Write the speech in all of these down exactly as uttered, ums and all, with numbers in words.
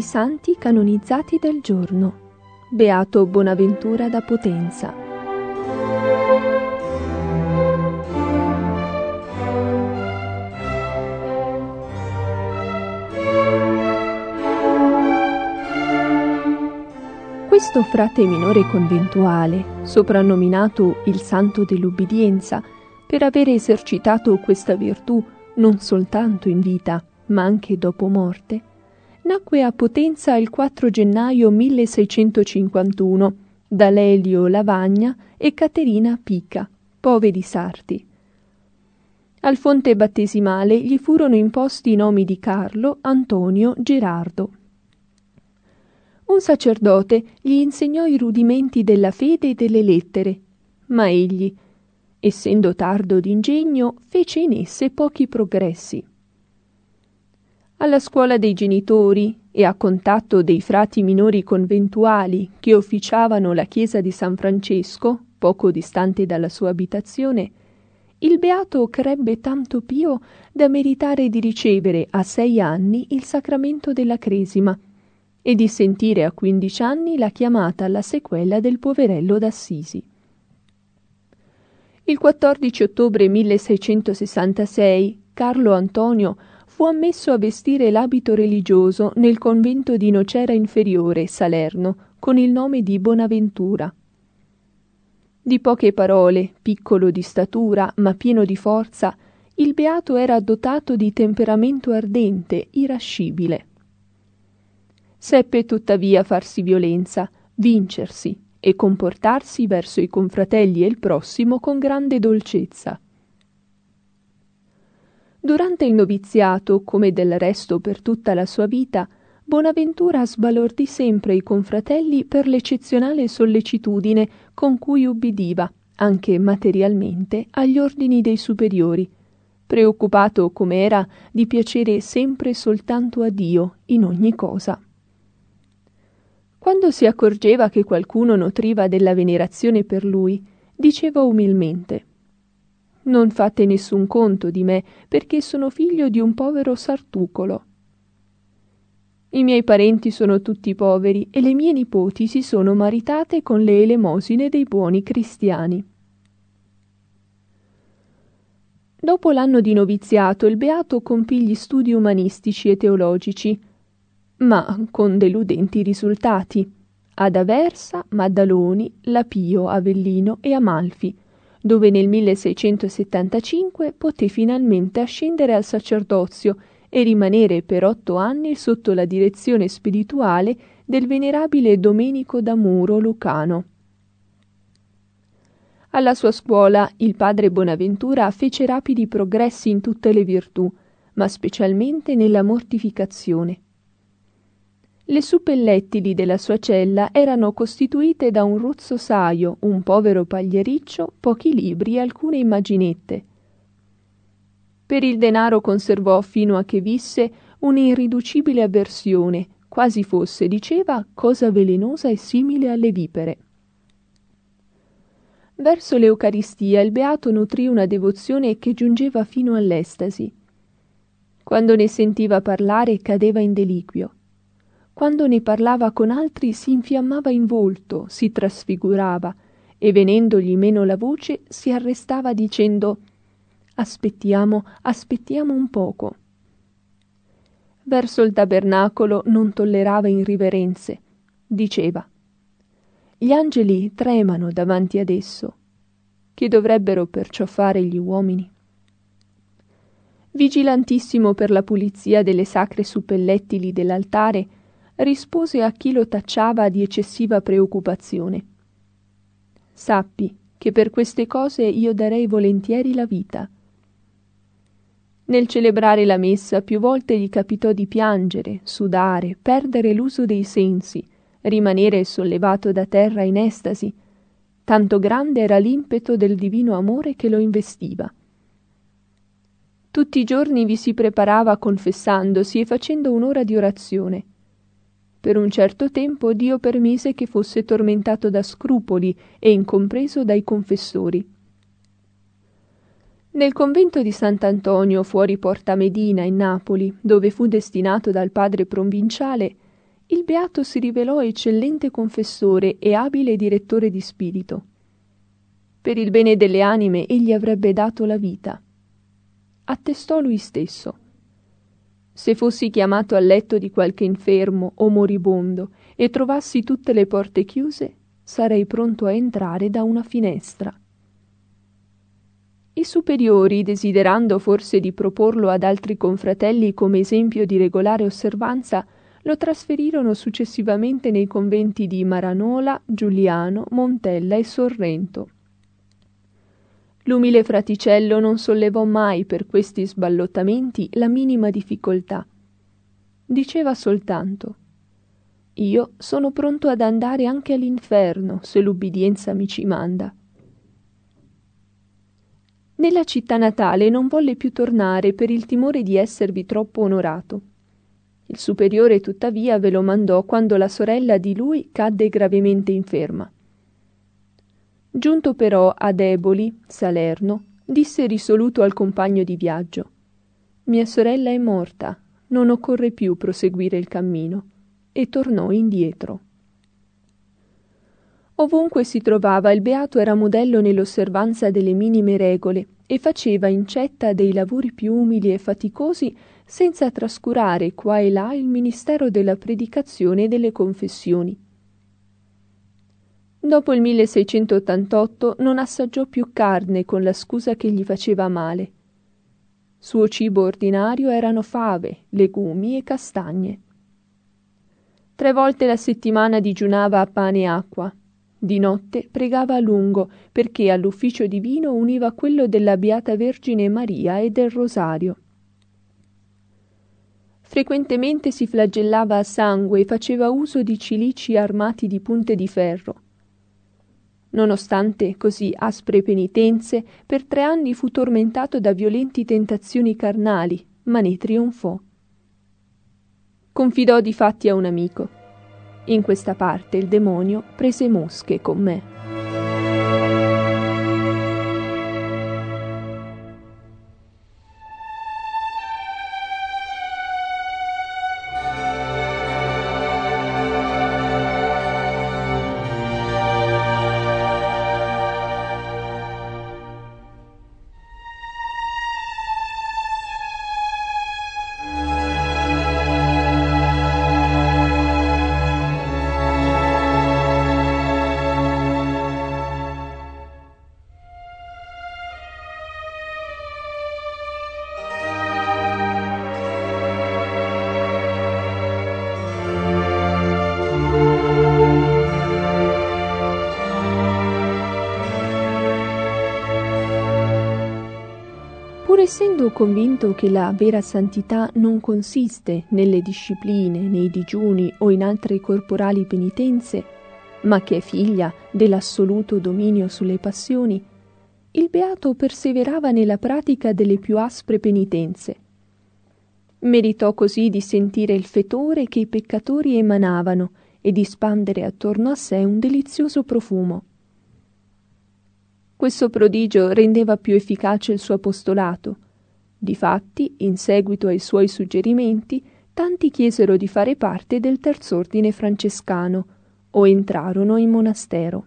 santi canonizzati del giorno. Beato Bonaventura da Potenza. Questo frate minore conventuale, soprannominato il Santo dell'Ubbidienza, per avere esercitato questa virtù non soltanto in vita, ma anche dopo morte, nacque a Potenza il quattro gennaio milleseicentocinquantuno da Lelio Lavagna e Caterina Pica, poveri sarti. Al fonte battesimale gli furono imposti i nomi di Carlo, Antonio, Gerardo. Un sacerdote gli insegnò i rudimenti della fede e delle lettere, ma egli, essendo tardo d'ingegno, fece in esse pochi progressi. Alla scuola dei genitori e a contatto dei frati minori conventuali che officiavano la chiesa di San Francesco, poco distante dalla sua abitazione, il beato crebbe tanto pio da meritare di ricevere a sei anni il sacramento della cresima e di sentire a quindici anni la chiamata alla sequela del poverello d'Assisi. Il quattordici ottobre milleseicentosessantasei Carlo Antonio fu ammesso a vestire l'abito religioso nel convento di Nocera Inferiore, Salerno, con il nome di Bonaventura. Di poche parole, piccolo di statura, ma pieno di forza, il beato era dotato di temperamento ardente, irascibile. Seppe tuttavia farsi violenza, vincersi e comportarsi verso i confratelli e il prossimo con grande dolcezza. Durante il noviziato, come del resto per tutta la sua vita, Bonaventura sbalordì sempre i confratelli per l'eccezionale sollecitudine con cui ubbidiva, anche materialmente, agli ordini dei superiori, preoccupato come era di piacere sempre soltanto a Dio in ogni cosa. Quando si accorgeva che qualcuno nutriva della venerazione per lui, diceva umilmente: «Non fate nessun conto di me, perché sono figlio di un povero sartucolo. I miei parenti sono tutti poveri e le mie nipoti si sono maritate con le elemosine dei buoni cristiani». Dopo l'anno di noviziato il beato compì gli studi umanistici e teologici, ma con deludenti risultati, ad Aversa, Maddaloni, Lapio, Avellino e Amalfi, dove nel milleseicentosettantacinque poté finalmente ascendere al sacerdozio e rimanere per otto anni sotto la direzione spirituale del venerabile Domenico da Muro Lucano. Alla sua scuola il padre Bonaventura fece rapidi progressi in tutte le virtù, ma specialmente nella mortificazione. Le suppellettili della sua cella erano costituite da un rozzo saio, un povero pagliericcio, pochi libri e alcune immaginette. Per il denaro conservò fino a che visse un'irriducibile avversione, quasi fosse, diceva, cosa velenosa e simile alle vipere. Verso l'Eucaristia il beato nutrì una devozione che giungeva fino all'estasi. Quando ne sentiva parlare cadeva in deliquio. Quando ne parlava con altri si infiammava in volto, si trasfigurava e venendogli meno la voce si arrestava dicendo: «Aspettiamo, aspettiamo un poco». Verso il tabernacolo non tollerava irriverenze. Diceva: «Gli angeli tremano davanti ad esso. Che dovrebbero perciò fare gli uomini?» Vigilantissimo per la pulizia delle sacre suppellettili dell'altare, rispose a chi lo tacciava di eccessiva preoccupazione: «Sappi che per queste cose io darei volentieri la vita». Nel celebrare la messa più volte gli capitò di piangere, sudare, perdere l'uso dei sensi, rimanere sollevato da terra in estasi, tanto grande era l'impeto del divino amore che lo investiva. Tutti i giorni vi si preparava confessandosi e facendo un'ora di orazione. Per un certo tempo Dio permise che fosse tormentato da scrupoli e incompreso dai confessori. Nel convento di Sant'Antonio fuori Porta Medina in Napoli, dove fu destinato dal padre provinciale, il beato si rivelò eccellente confessore e abile direttore di spirito. Per il bene delle anime egli avrebbe dato la vita. Attestò lui stesso: se fossi chiamato al letto di qualche infermo o moribondo e trovassi tutte le porte chiuse, sarei pronto a entrare da una finestra. I superiori, desiderando forse di proporlo ad altri confratelli come esempio di regolare osservanza, lo trasferirono successivamente nei conventi di Maranola, Giuliano, Montella e Sorrento. L'umile fraticello non sollevò mai per questi sballottamenti la minima difficoltà. Diceva soltanto: io sono pronto ad andare anche all'inferno se l'ubbidienza mi ci manda. Nella città natale non volle più tornare per il timore di esservi troppo onorato. Il superiore tuttavia ve lo mandò quando la sorella di lui cadde gravemente inferma. Giunto però ad Eboli, Salerno, disse risoluto al compagno di viaggio: mia sorella è morta, non occorre più proseguire il cammino, e tornò indietro. Ovunque si trovava, il beato era modello nell'osservanza delle minime regole e faceva incetta dei lavori più umili e faticosi senza trascurare qua e là il ministero della predicazione e delle confessioni. Dopo il milleseicentottantotto non assaggiò più carne con la scusa che gli faceva male. Suo cibo ordinario erano fave, legumi e castagne. Tre volte la settimana digiunava a pane e acqua. Di notte pregava a lungo, perché all'ufficio divino univa quello della Beata Vergine Maria e del Rosario. Frequentemente si flagellava a sangue e faceva uso di cilici armati di punte di ferro. Nonostante così aspre penitenze, per tre anni fu tormentato da violenti tentazioni carnali, ma ne trionfò. Confidò difatti a un amico: in questa parte il demonio prese mosche con me. Pur essendo convinto che la vera santità non consiste nelle discipline, nei digiuni o in altre corporali penitenze, ma che è figlia dell'assoluto dominio sulle passioni, il beato perseverava nella pratica delle più aspre penitenze. Meritò così di sentire il fetore che i peccatori emanavano e di spandere attorno a sé un delizioso profumo. Questo prodigio rendeva più efficace il suo apostolato. Difatti, in seguito ai suoi suggerimenti, tanti chiesero di fare parte del terz'ordine francescano o entrarono in monastero.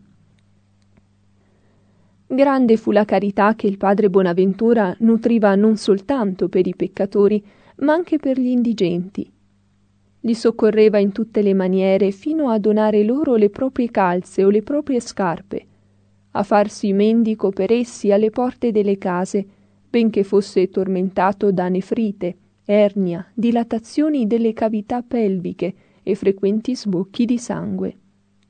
Grande fu la carità che il padre Bonaventura nutriva non soltanto per i peccatori, ma anche per gli indigenti. Li soccorreva in tutte le maniere fino a donare loro le proprie calze o le proprie scarpe, a farsi mendico per essi alle porte delle case, benché fosse tormentato da nefrite, ernia, dilatazioni delle cavità pelviche e frequenti sbocchi di sangue.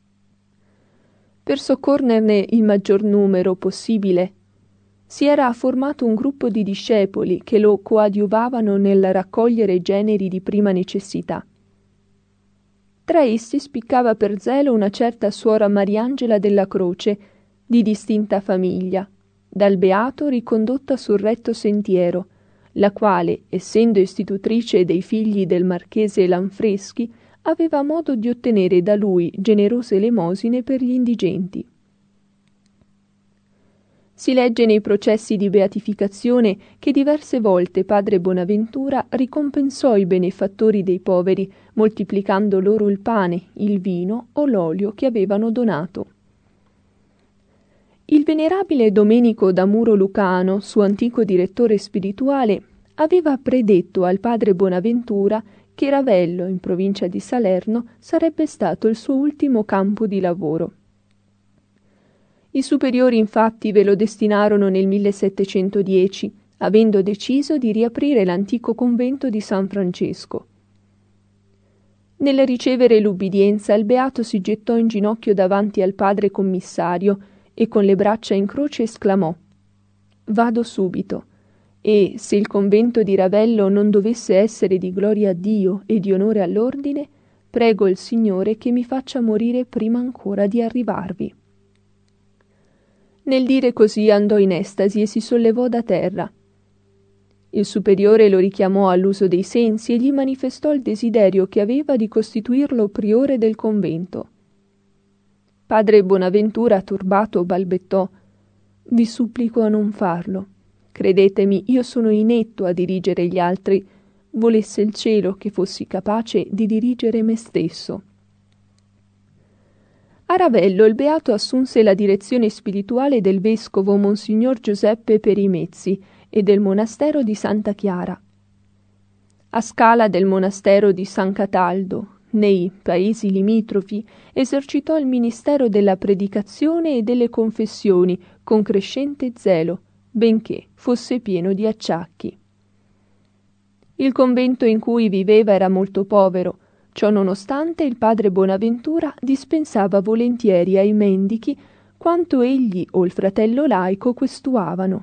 Per soccorrerne il maggior numero possibile, si era formato un gruppo di discepoli che lo coadiuvavano nel raccogliere generi di prima necessità. Tra essi spiccava per zelo una certa suora Mariangela della Croce, di distinta famiglia, dal beato ricondotta sul retto sentiero, la quale, essendo istitutrice dei figli del marchese Lanfreschi, aveva modo di ottenere da lui generose elemosine per gli indigenti. Si legge nei processi di beatificazione che diverse volte padre Bonaventura ricompensò i benefattori dei poveri, moltiplicando loro il pane, il vino o l'olio che avevano donato. Il venerabile Domenico da Muro Lucano, suo antico direttore spirituale, aveva predetto al padre Bonaventura che Ravello, in provincia di Salerno, sarebbe stato il suo ultimo campo di lavoro. I superiori infatti ve lo destinarono nel millesettecentodieci, avendo deciso di riaprire l'antico convento di San Francesco. Nel ricevere l'ubbidienza, il beato si gettò in ginocchio davanti al padre commissario e con le braccia in croce esclamò: «Vado subito, e se il convento di Ravello non dovesse essere di gloria a Dio e di onore all'ordine, prego il Signore che mi faccia morire prima ancora di arrivarvi». Nel dire così andò in estasi e si sollevò da terra. Il superiore lo richiamò all'uso dei sensi e gli manifestò il desiderio che aveva di costituirlo priore del convento. Padre Bonaventura, turbato, balbettò: «Vi supplico a non farlo. Credetemi, io sono inetto a dirigere gli altri. Volesse il cielo che fossi capace di dirigere me stesso». A Ravello il beato assunse la direzione spirituale del vescovo Monsignor Giuseppe Perimezzi e del monastero di Santa Chiara. A Scala del monastero di San Cataldo, nei paesi limitrofi, esercitò il ministero della predicazione e delle confessioni con crescente zelo, benché fosse pieno di acciacchi. Il convento in cui viveva era molto povero. Ciò nonostante, il padre Bonaventura dispensava volentieri ai mendichi quanto egli o il fratello laico questuavano.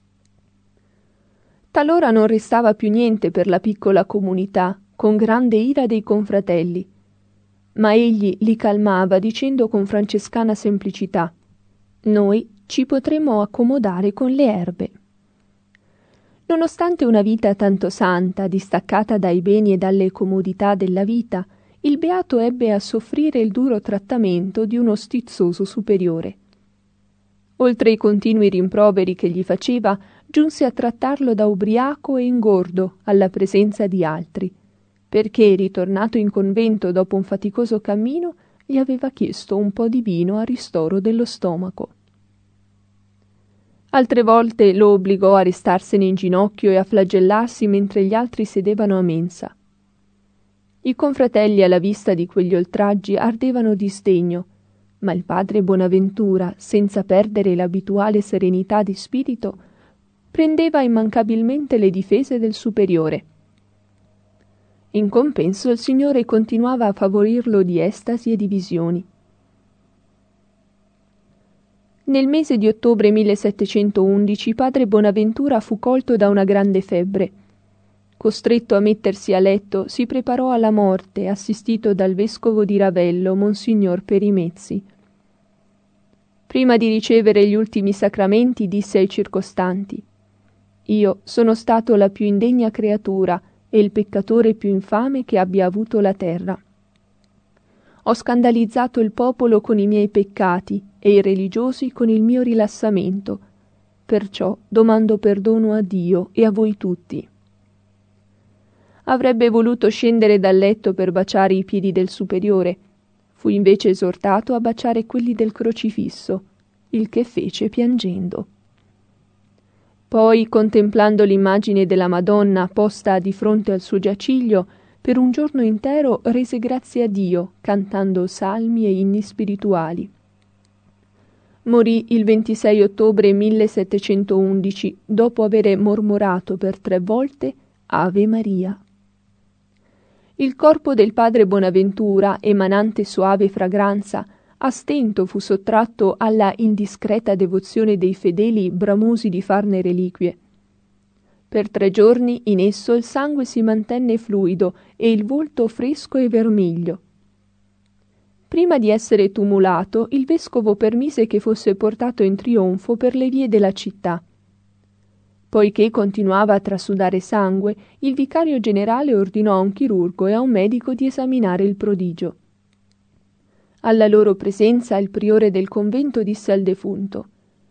Talora non restava più niente per la piccola comunità, con grande ira dei confratelli, ma egli li calmava dicendo con francescana semplicità: «Noi ci potremo accomodare con le erbe». Nonostante una vita tanto santa, distaccata dai beni e dalle comodità della vita, il beato ebbe a soffrire il duro trattamento di uno stizzoso superiore. Oltre i continui rimproveri che gli faceva, giunse a trattarlo da ubriaco e ingordo alla presenza di altri, perché, ritornato in convento dopo un faticoso cammino, gli aveva chiesto un po' di vino a ristoro dello stomaco. Altre volte lo obbligò a restarsene in ginocchio e a flagellarsi mentre gli altri sedevano a mensa. I confratelli, alla vista di quegli oltraggi, ardevano di sdegno, ma il padre Bonaventura, senza perdere l'abituale serenità di spirito, prendeva immancabilmente le difese del superiore. In compenso il Signore continuava a favorirlo di estasi e di visioni. Nel mese di ottobre millesettecentoundici padre Bonaventura fu colto da una grande febbre. Costretto a mettersi a letto, si preparò alla morte, assistito dal vescovo di Ravello, Monsignor Perimezzi. Prima di ricevere gli ultimi sacramenti disse ai circostanti: «Io sono stato la più indegna creatura e il peccatore più infame che abbia avuto la terra. Ho scandalizzato il popolo con i miei peccati e i religiosi con il mio rilassamento. Perciò domando perdono a Dio e a voi tutti». Avrebbe voluto scendere dal letto per baciare i piedi del superiore. Fu invece esortato a baciare quelli del crocifisso, il che fece piangendo. Poi, contemplando l'immagine della Madonna posta di fronte al suo giaciglio, per un giorno intero rese grazie a Dio, cantando salmi e inni spirituali. Morì il ventisei ottobre millesettecentoundici, dopo avere mormorato per tre volte Ave Maria. Il corpo del padre Bonaventura, emanante soave fragranza, a stento fu sottratto alla indiscreta devozione dei fedeli bramosi di farne reliquie. Per tre giorni in esso il sangue si mantenne fluido e il volto fresco e vermiglio. Prima di essere tumulato, il vescovo permise che fosse portato in trionfo per le vie della città. Poiché continuava a trasudare sangue, il vicario generale ordinò a un chirurgo e a un medico di esaminare il prodigio. Alla loro presenza il priore del convento disse al defunto: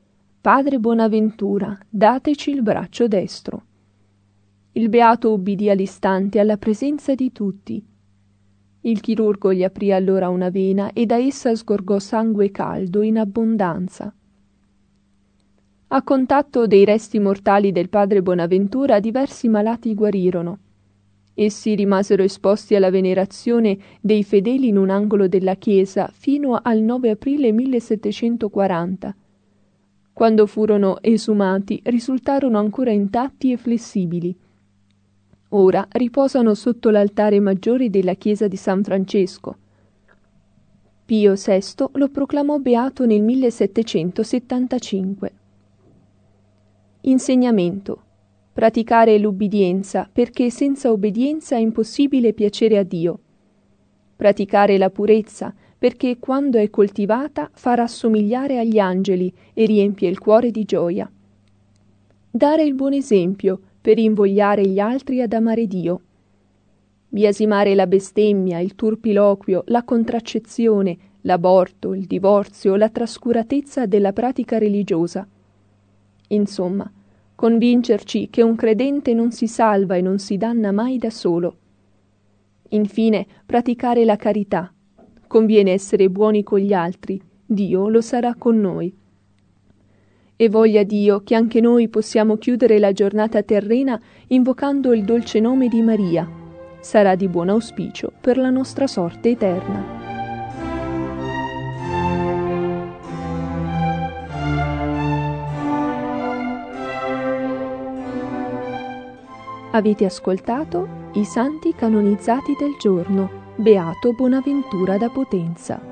Padre Bonaventura, dateci il braccio destro. Il beato ubbidì all'istante alla presenza di tutti. Il chirurgo gli aprì allora una vena e da essa sgorgò sangue caldo in abbondanza. A contatto dei resti mortali del padre Bonaventura diversi malati guarirono. Essi rimasero esposti alla venerazione dei fedeli in un angolo della chiesa fino al nove aprile millesettecentoquaranta. Quando furono esumati risultarono ancora intatti e flessibili. Ora riposano sotto l'altare maggiore della chiesa di San Francesco. Pio sesto lo proclamò beato nel millesettecentosettantacinque. Insegnamento. Praticare l'ubbidienza, perché senza obbedienza è impossibile piacere a Dio. Praticare la purezza, perché quando è coltivata fa rassomigliare agli angeli e riempie il cuore di gioia. Dare il buon esempio, per invogliare gli altri ad amare Dio. Biasimare la bestemmia, il turpiloquio, la contraccezione, l'aborto, il divorzio, la trascuratezza della pratica religiosa. Insomma, convincerci che un credente non si salva e non si danna mai da solo. Infine, praticare la carità. Conviene essere buoni con gli altri, Dio lo sarà con noi. E voglia Dio che anche noi possiamo chiudere la giornata terrena invocando il dolce nome di Maria. Sarà di buon auspicio per la nostra sorte eterna. Avete ascoltato i santi canonizzati del giorno. Beato Bonaventura da Potenza.